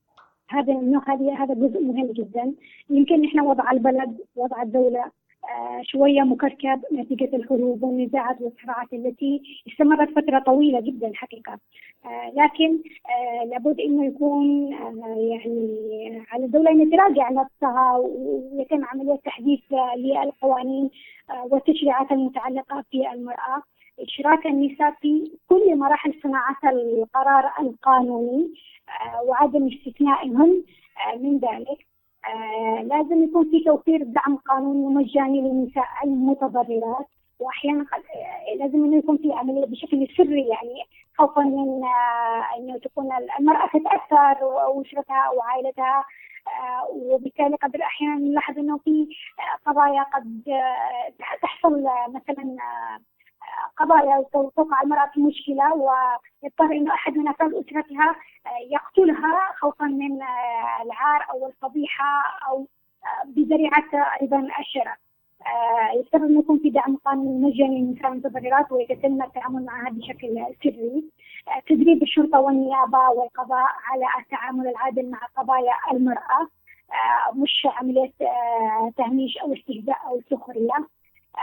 هذا جزء مهم جدا. يمكن نحن وضع البلد، وضع الدولة شوية مكركب نتيجة الحروب والنزاعات والصراعات التي استمرت فترة طويلة جدا حقيقة. لكن لابد إنه يكون يعني على الدولة أن تراجع نفسها، ويتم عملية تحديث للقوانين والتشريعات المتعلقة في المرأة، إشراك النساء في كل مراحل صناعة القرار القانوني وعدم استثنائهم من ذلك. لازم يكون في توفير دعم قانوني مجاني للنساء المتضررات، واحيانا لازم انه يكون في عمليه بشكل سري، يعني خوفا من انه تكون المراه تتاثر واسرتها وعائلتها، وبالتالي قد احيانا نلاحظ انه في قضايا قد تحصل، مثلا قضايا توقع المرأة في مشكلة ويضطر إنه أحد من أفراد أسرتها يقتلها خوفا من العار أو الفضيحة أو بذريعة أيضا الشرف. يفترض أن يكون في دعم قانوني مجاني للنساء المتضررات ويتم التعامل معها بشكل سري. تدريب الشرطة والنيابة والقضاء على التعامل العادل مع قضايا المرأة، مش عملية تهميش أو استهزاء أو سخرية.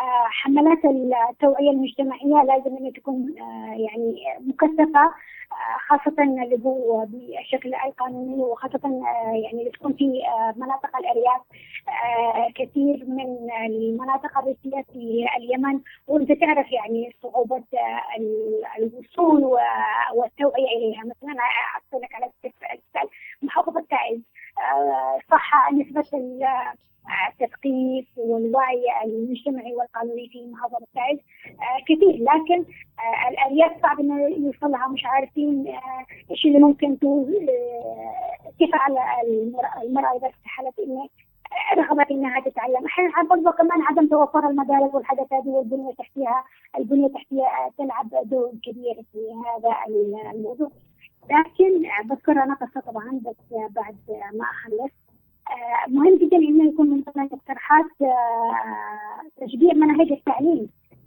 حملات التوعية المجتمعية لازم أن تكون يعني مكثفة، خاصة اللي هو بالشكل القانوني، وخاصة يعني تكون في مناطق الأرياف. كثير من المناطق الريفية في اليمن، وأنت تعرف يعني صعوبة الوصول والتوعية إليها. مثلا أحكي لك على محافظة تعز، صح نسبة التثقيف والوعي المجتمعي والقانوني في محافظة تعز كثير، لكن الأرياف صعب إنه يوصلها، مش عارفين إيش اللي ممكن تفعل المرأة إذا استحالت إنه رغبت إنها تتعلم. أحيانا برضه كمان عدم توفر المدارس والحاجات هذه والبنية التحتية تلعب دور كبير في هذا الموضوع. لكن بذكر أنا قصة طبعا بس بعد ما أخلص. مهم جدا إنه يكون من ضمن الاقتراحات تشجيع مناهج التعليم.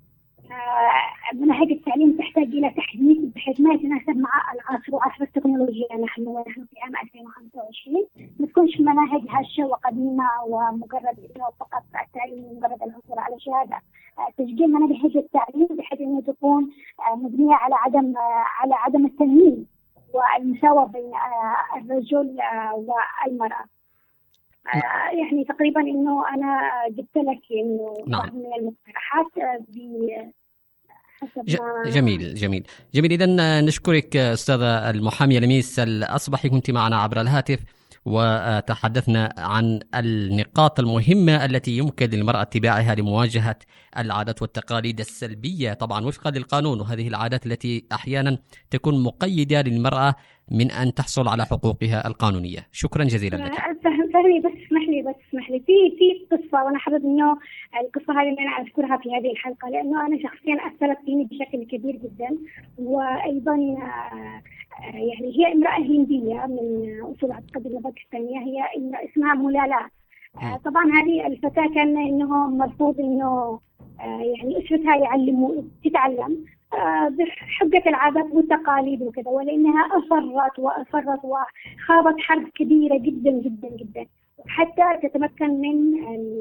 مناهج التعليم تحتاج إلى تحديث بحيث ما يتناسب مع العصر وعصر التكنولوجيا. نحن في عام 2025 ما تكونش مناهج هشة وقديمة ومجرد إنه فقط التعليم مجرد الحصول على شهادة. تشجيع مناهج التعليم بحيث إنه تكون مبنية على عدم التمييز والمساواة بين الرجل والمرأة. يعني تقريبا إنه أنا جبت لك إنه بعض من المقترحات جميل. إذن نشكرك أستاذة المحامية لميس الأصبحي، كنت معنا عبر الهاتف وتحدثنا عن النقاط المهمة التي يمكن للمرأة اتباعها لمواجهة العادات والتقاليد السلبية، طبعا وفقا للقانون، وهذه العادات التي أحيانا تكون مقيدة للمرأة من أن تحصل على حقوقها القانونية. شكرا جزيلا لك. اسمح لي في قصة، وأنا حابب إنه القصة هذه اللي أنا أذكرها في هذه الحلقة، لأنه أنا شخصيا أثرت فيني بشكل كبير جدا. وأيضا يعني هي امرأة هندية من أصول أعتقد باكستانية، هي اسمها مولالا. طبعا هذه الفتاة كان إنه مرفوض إنه يعني أسرتها تتعلم بحجة العادات والتقاليد وكذا، ولأنها أصرت وخاضت حرب كبيرة جدا جدا جدا حتى تتمكن من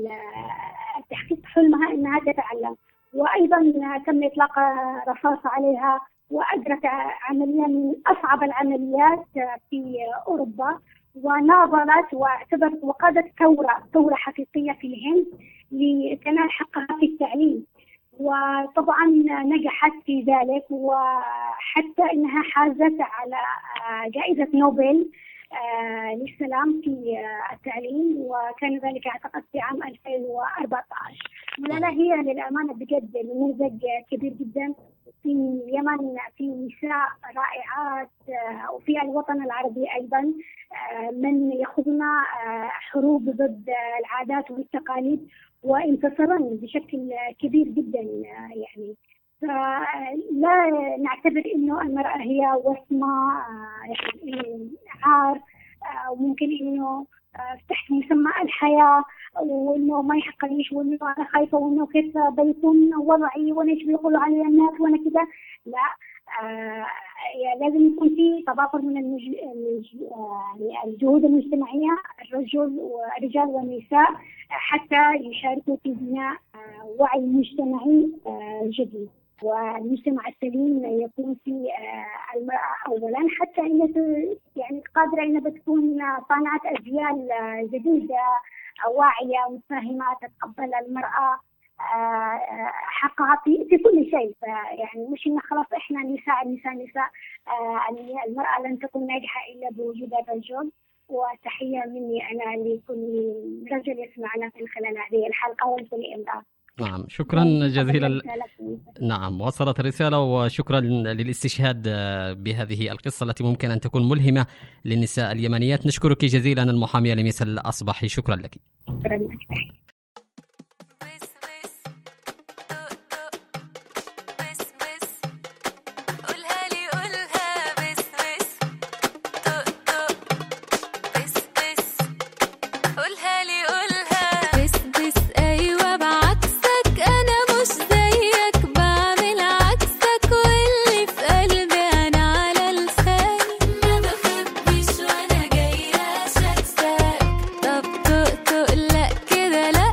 تحقيق حلمها أنها تتعلم. وأيضا تم إطلاق رصاص عليها، وأجرت عملية من أصعب العمليات في أوروبا، وناضلت واعتبرت وقادت ثورة حقيقية في الهند لتنال حقها في التعليم. وطبعا نجحت في ذلك، وحتى انها حازت على جائزة نوبل للسلام في التعليم، وكان ذلك اعتقد في عام 2014. مولالا هي للأمانة بجد نموذج كبير جدا في اليمن، في نساء رائعات وفي الوطن العربي أيضا من يخوضن حروب ضد العادات والتقاليد وانتصرن بشكل كبير جدا. يعني لا نعتبر إنه المرأة هي وصمة يعني عار، وممكن إنه تحت مسمى الحياة، وإنه ما يحقنيش، وإنه أنا خايفة، وإنه كيف بيكون وضعي، وأنا إيش بيقولوا علي الناس، وأنا كذا. لا، لازم يكون في تضافر من الجهود المجتمعية، الرجال والنساء، حتى يشاركوا في بناء وعي مجتمعي جديد. والمجتمع السليم يكون في المرأة أولا، حتى إنها يعني قادرة إنها بتكون صانعة أجيال جديدة واعية متفاهمة تتقبل المرأة حقها في كل شيء. يعني مش إن خلاص إحنا نساء المرأة لن تكون ناجحة إلا بوجود الرجل. وتحية مني أنا لكل رجل يسمعنا من خلال هذه الحلقة ولكل امرأة. نعم، شكرا جزيلا. نعم، وصلت الرسالة، وشكرا للاستشهاد بهذه القصة التي ممكن أن تكون ملهمة للنساء اليمنيات. نشكرك جزيلا المحامية لميس الأصبحي، شكرا لك. شكرا لك. كده لا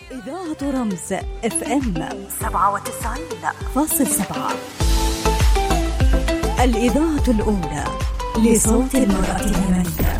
إذاعة رمز FM 97.7 الإذاعة الأولى لصوت المرأة اليمنية.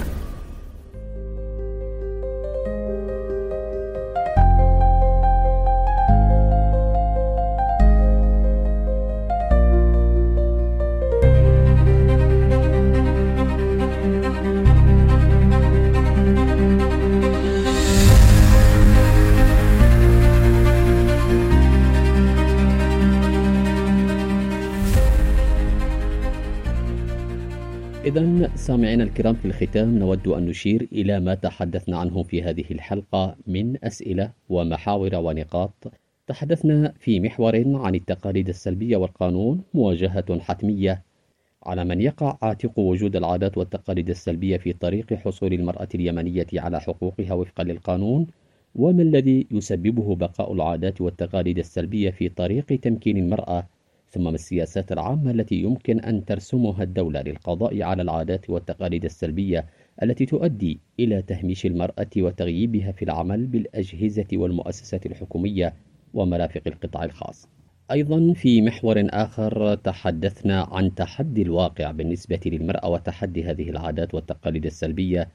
إذن سامعينا الكرام، في الختام نود أن نشير إلى ما تحدثنا عنه في هذه الحلقة من أسئلة ومحاور ونقاط. تحدثنا في محور عن التقاليد السلبية والقانون، مواجهة حتمية على من يقع عاتق وجود العادات والتقاليد السلبية في طريق حصول المرأة اليمنية على حقوقها وفقا للقانون، وما الذي يسببه بقاء العادات والتقاليد السلبية في طريق تمكين المرأة، ثم ما السياسات العامة التي يمكن أن ترسمها الدولة للقضاء على العادات والتقاليد السلبية التي تؤدي إلى تهميش المرأة وتغييبها في العمل بالأجهزة والمؤسسات الحكومية ومرافق القطاع الخاص. أيضا في محور آخر تحدثنا عن تحدي الواقع بالنسبة للمرأة وتحدي هذه العادات والتقاليد السلبية،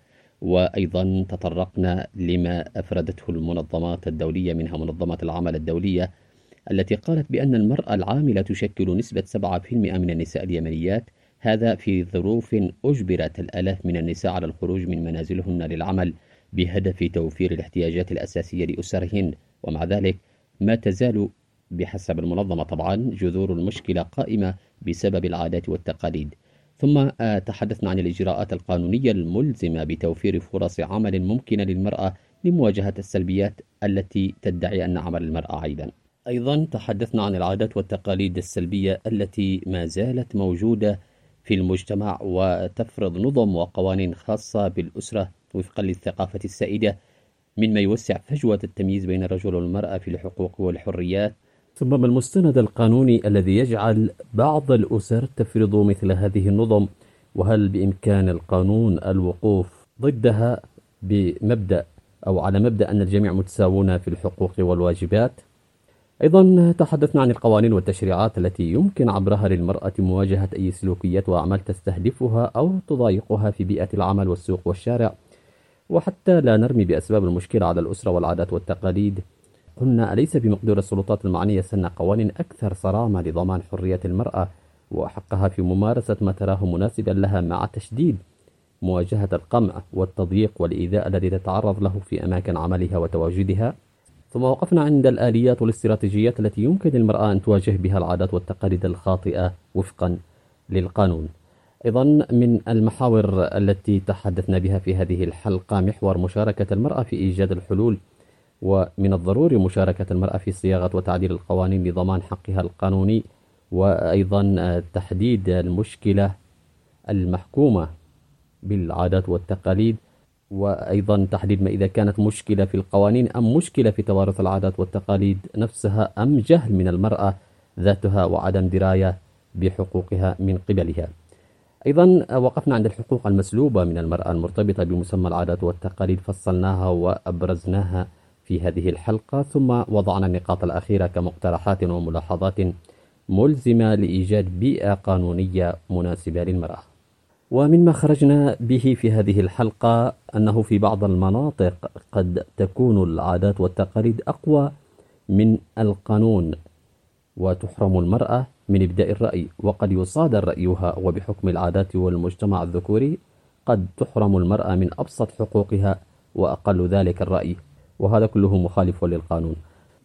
وأيضا تطرقنا لما أفردته المنظمات الدولية، منها منظمة العمل الدولية التي قالت بأن المرأة العاملة تشكل نسبة 7% من النساء اليمنيات، هذا في ظروف أجبرت الآلاف من النساء على الخروج من منازلهن للعمل بهدف توفير الاحتياجات الأساسية لأسرهن. ومع ذلك ما تزال بحسب المنظمة طبعا جذور المشكلة قائمة بسبب العادات والتقاليد. ثم تحدثنا عن الإجراءات القانونية الملزمة بتوفير فرص عمل ممكنة للمرأة لمواجهة السلبيات التي تدعي أن عمل المرأة عيبا. أيضا تحدثنا عن العادات والتقاليد السلبية التي ما زالت موجودة في المجتمع وتفرض نظم وقوانين خاصة بالأسرة وفقا للثقافة السائدة، مما يوسع فجوة التمييز بين الرجل والمرأة في الحقوق والحريات. ثم ما المستند القانوني الذي يجعل بعض الأسر تفرض مثل هذه النظم، وهل بإمكان القانون الوقوف ضدها بمبدأ أو على مبدأ أن الجميع متساوون في الحقوق والواجبات. أيضا تحدثنا عن القوانين والتشريعات التي يمكن عبرها للمرأة مواجهة أي سلوكيات وأعمال تستهدفها أو تضايقها في بيئة العمل والسوق والشارع. وحتى لا نرمي بأسباب المشكلة على الأسرة والعادات والتقاليد، قلنا أليس بمقدور السلطات المعنية سن قوانين أكثر صرامة لضمان حرية المرأة وحقها في ممارسة ما تراه مناسبا لها، مع تشديد مواجهة القمع والتضييق والإيذاء الذي تتعرض له في أماكن عملها وتواجدها. ثم وقفنا عند الآليات والاستراتيجيات التي يمكن للمرأة أن تواجه بها العادات والتقاليد الخاطئة وفقا للقانون. أيضا من المحاور التي تحدثنا بها في هذه الحلقة محور مشاركة المرأة في إيجاد الحلول، ومن الضروري مشاركة المرأة في صياغة وتعديل القوانين لضمان حقها القانوني، وأيضا تحديد المشكلة المحكومة بالعادات والتقاليد، وأيضا تحديد ما إذا كانت مشكلة في القوانين أم مشكلة في توارث العادات والتقاليد نفسها، أم جهل من المرأة ذاتها وعدم دراية بحقوقها من قبلها. أيضا وقفنا عند الحقوق المسلوبة من المرأة المرتبطة بمسمى العادات والتقاليد، فصلناها وأبرزناها في هذه الحلقة، ثم وضعنا النقاط الأخيرة كمقترحات وملاحظات ملزمة لإيجاد بيئة قانونية مناسبة للمرأة. ومما خرجنا به في هذه الحلقة أنه في بعض المناطق قد تكون العادات والتقاليد أقوى من القانون وتحرم المرأة من إبداء الرأي، وقد يصادر رأيها، وبحكم العادات والمجتمع الذكوري قد تحرم المرأة من أبسط حقوقها وأقل ذلك الرأي، وهذا كله مخالف للقانون.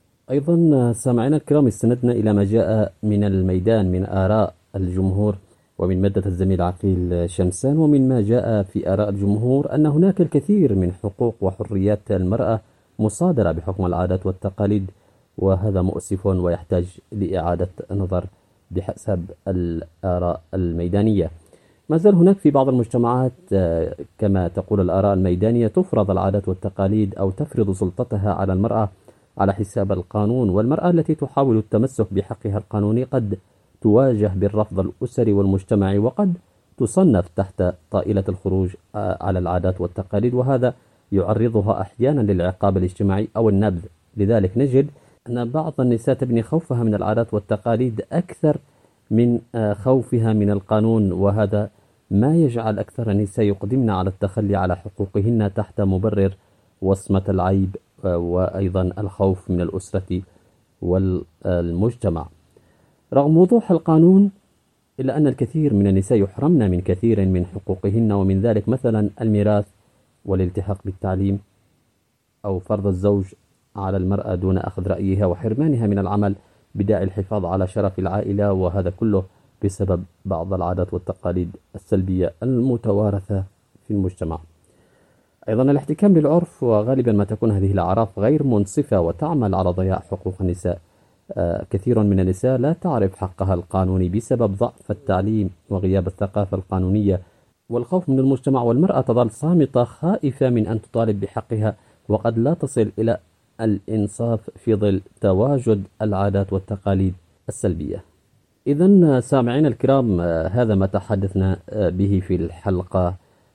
أيضا سامعنا الكرام استندنا إلى ما جاء من الميدان من آراء الجمهور ومن مادة الزميل عقيل شمسان، ومن ما جاء في آراء الجمهور أن هناك الكثير من حقوق وحريات المرأة مصادرة بحكم العادات والتقاليد، وهذا مؤسف ويحتاج لإعادة نظر بحسب الآراء الميدانية. ما زال هناك في بعض المجتمعات كما تقول الآراء الميدانية تفرض العادات والتقاليد أو تفرض سلطتها على المرأة على حساب القانون، والمرأة التي تحاول التمسك بحقها القانوني قد تواجه بالرفض الأسري والمجتمعي، وقد تصنف تحت طائلة الخروج على العادات والتقاليد، وهذا يعرضها أحيانا للعقاب الاجتماعي أو النبذ لذلك نجد أن بعض النساء تبني خوفها من العادات والتقاليد أكثر من خوفها من القانون، وهذا ما يجعل أكثر النساء يقدمن على التخلي على حقوقهن تحت مبرر وصمة العيب وأيضا الخوف من الأسرة والمجتمع. رغم وضوح القانون إلا أن الكثير من النساء يحرمن من كثير من حقوقهن، ومن ذلك مثلا الميراث والالتحاق بالتعليم، أو فرض الزوج على المرأة دون أخذ رأيها، وحرمانها من العمل بداعي الحفاظ على شرف العائلة، وهذا كله بسبب بعض العادات والتقاليد السلبية المتوارثة في المجتمع. أيضا الاحتكام للعرف، وغالبا ما تكون هذه الأعراف غير منصفة وتعمل على ضياع حقوق النساء. كثير من النساء لا تعرف حقها القانوني بسبب ضعف التعليم وغياب الثقافة القانونية والخوف من المجتمع، والمرأة تظل صامتة خائفة من أن تطالب بحقها، وقد لا تصل إلى الإنصاف في ظل تواجد العادات والتقاليد السلبية. إذن سامعينا الكرام، هذا ما تحدثنا به في الحلقة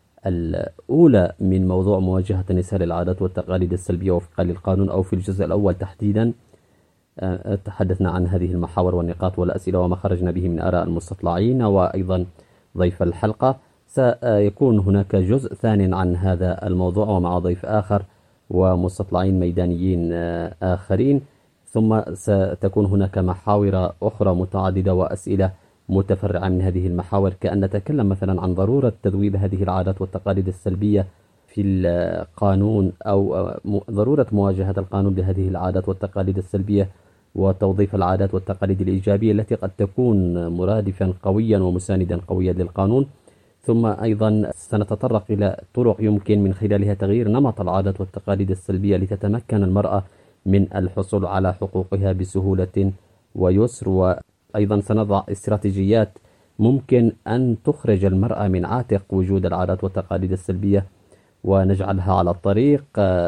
الأولى من موضوع مواجهة النساء للعادات والتقاليد السلبية وفقا للقانون، أو في الجزء الأول تحديدا. تحدثنا عن هذه المحاور والنقاط والأسئلة وما خرجنا به من آراء المستطلعين وأيضا ضيف الحلقة. سيكون هناك جزء ثاني عن هذا الموضوع ومع ضيف آخر ومستطلعين ميدانيين آخرين، ثم ستكون هناك محاور أخرى متعددة وأسئلة متفرعة من هذه المحاور، كأن نتكلم مثلا عن ضرورة تذويب هذه العادات والتقاليد السلبية في القانون، أو ضرورة مواجهة القانون لهذه العادات والتقاليد السلبية وتوظيف العادات والتقاليد الإيجابية التي قد تكون مرادفا قويا ومساندا قويا للقانون. ثم أيضا سنتطرق إلى طرق يمكن من خلالها تغيير نمط العادات والتقاليد السلبية لتتمكن المرأة من الحصول على حقوقها بسهولة ويسر، وأيضا سنضع استراتيجيات ممكن أن تخرج المرأة من عاتق وجود العادات والتقاليد السلبية ونجعلها على طريق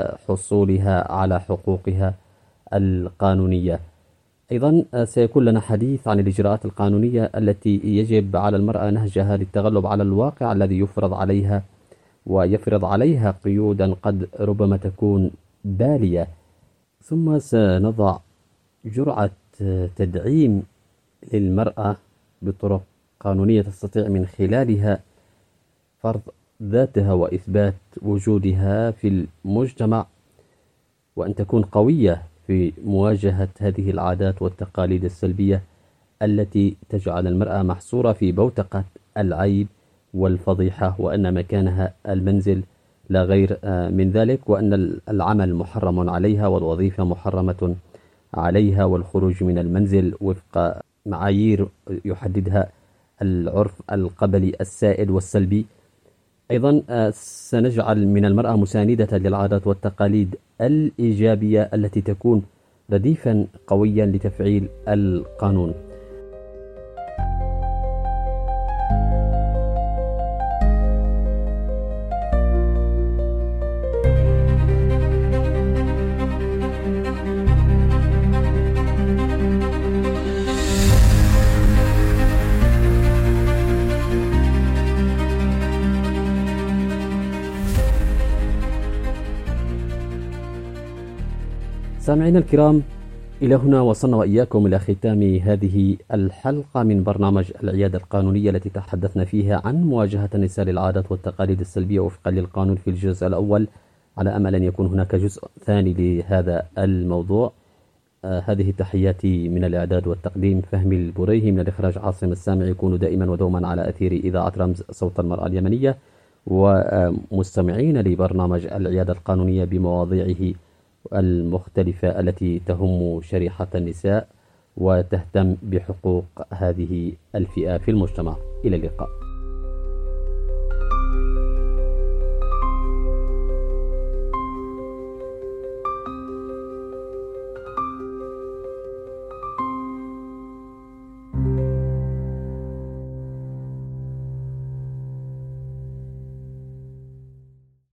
حصولها على حقوقها القانونية. أيضا سيكون لنا حديث عن الإجراءات القانونية التي يجب على المرأة نهجها للتغلب على الواقع الذي يفرض عليها، ويفرض عليها قيودا قد ربما تكون بالية. ثم سنضع جرعة تدعيم للمرأة بطرق قانونية تستطيع من خلالها فرض ذاتها وإثبات وجودها في المجتمع، وأن تكون قوية في مواجهة هذه العادات والتقاليد السلبية التي تجعل المرأة محصورة في بوتقة العيب والفضيحة، وأن مكانها المنزل لا غير من ذلك، وأن العمل محرم عليها والوظيفة محرمة عليها، والخروج من المنزل وفق معايير يحددها العرف القبلي السائد والسلبي. أيضا سنجعل من المرأة مساندة للعادات والتقاليد الإيجابية التي تكون رديفا قويا لتفعيل القانون. سامعينا الكرام، إلى هنا وصلنا وإياكم إلى ختام هذه الحلقة من برنامج العيادة القانونية التي تحدثنا فيها عن مواجهة النساء للعادات والتقاليد السلبية وفقا للقانون في الجزء الأول، على أمل أن يكون هناك جزء ثاني لهذا الموضوع. هذه تحياتي من الإعداد والتقديم فهمي البريهي، من الإخراج عاصم السامع. يكونوا دائما ودوما على أثير إذاعة رمز صوت المرأة اليمنية، ومستمعين لبرنامج العيادة القانونية بمواضيعه المختلفة التي تهم شريحة النساء وتهتم بحقوق هذه الفئة في المجتمع. إلى اللقاء.